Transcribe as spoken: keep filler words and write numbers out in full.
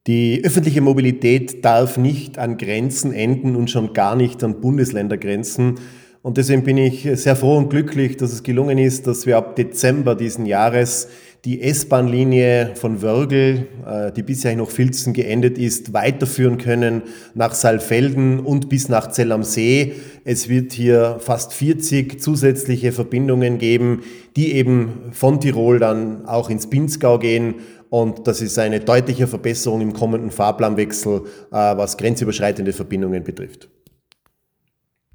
Die öffentliche Mobilität darf nicht an Grenzen enden und schon gar nicht an Bundesländergrenzen. Und deswegen bin ich sehr froh und glücklich, dass es gelungen ist, dass wir ab Dezember diesen Jahres die S-Bahn-Linie von Wörgl, die bisher noch Vilzen geendet ist, weiterführen können nach Saalfelden und bis nach Zell am See. Es wird hier fast vierzig zusätzliche Verbindungen geben, die eben von Tirol dann auch ins Pinzgau gehen. Und das ist eine deutliche Verbesserung im kommenden Fahrplanwechsel, was grenzüberschreitende Verbindungen betrifft.